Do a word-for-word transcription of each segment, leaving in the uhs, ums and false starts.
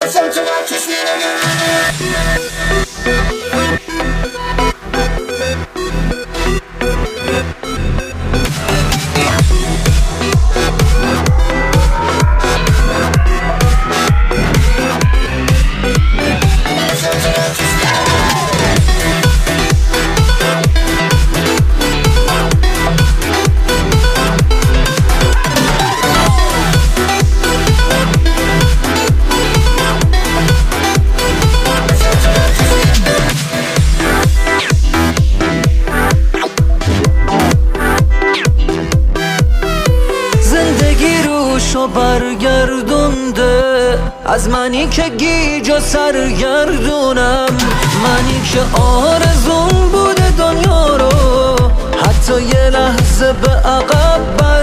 برگردونده از منی که گیج و سرگردونم، منی که آرزون بوده دنیا رو حتی یه لحظه به عقب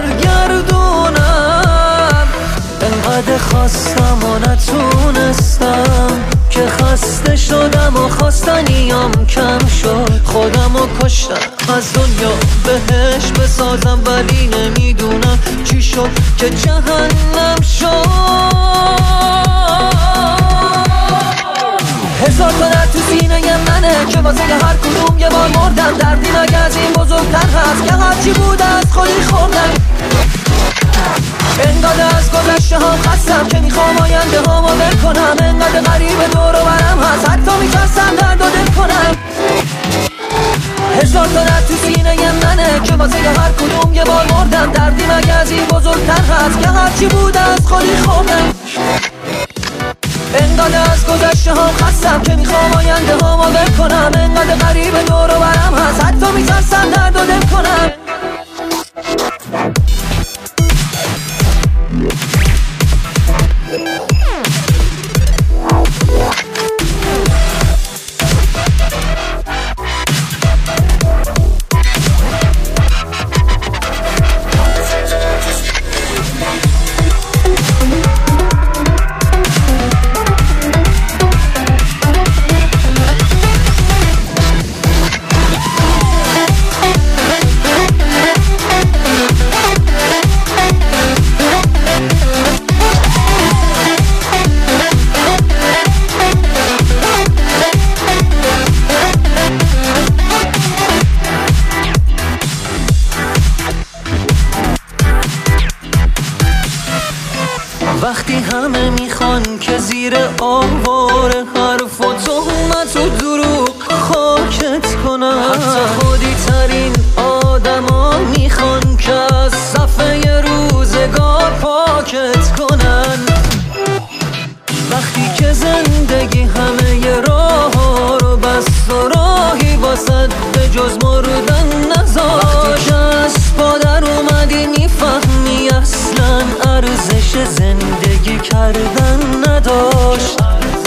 برگردونم. انقدر خواستم و نتونستم که خسته شدم و خواستنیام کم شد، خودم و کشتم از دنیا بهش بسازم، ولی نمیدونم چی شد که جهنم شد. هزار تا درد تو سینه منه که واسه هر کدوم یه بار مردم، دردی مگه از این بزرگتر هست که هرچی بوده از خودی خوردم. انقدر از گذشته هم خستم که میخوام آینده هامو ول کنم، انقدر غریب دور و برم هست حتی میترسم درد و دل کنم. هزار تا درد تو سینه منه که واسه هر کدوم یه بار مردم، دردی مگه از این بزرگتر هست که هرچی بوده از خودی خوردم. انقدر از گذشته هم خستم که میخوام آینده هامو ول کنم، انقدر غریب دور و برم هست حتی میترسم درد و دل کنم. وقتی همه میخوان که زیر آوار حرف و تهمت و دروغ خاکت کنن، حتی خودی ترین آدم ها میخوان که از صفحه روزگار پاکت کنن. وقتی که زندگی همه راه ها رو بست و راهی واسد به جز مردن نذاشت، وقتی که از پادر اومدی میفهمی اصلا ارزش زندگی کردن نداشت.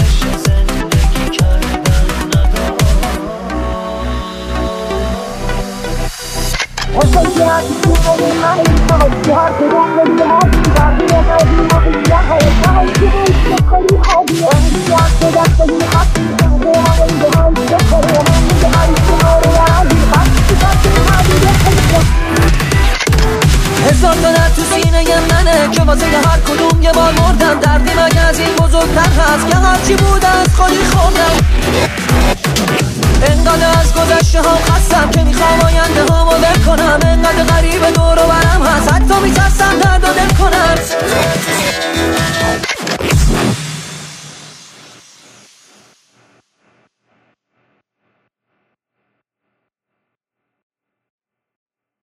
هزار تا درد تو سینه منه که واسه هر کدوم یه بار مردم، دردی مگه از این بزرگتر هست که هرچی بوده از خودی خوردم. انقدر از گذشته هم خستم که میخوام آینده هامو ول کنم، انقدر غریب دور و برم هست حتی میترسم درد و دل کنم.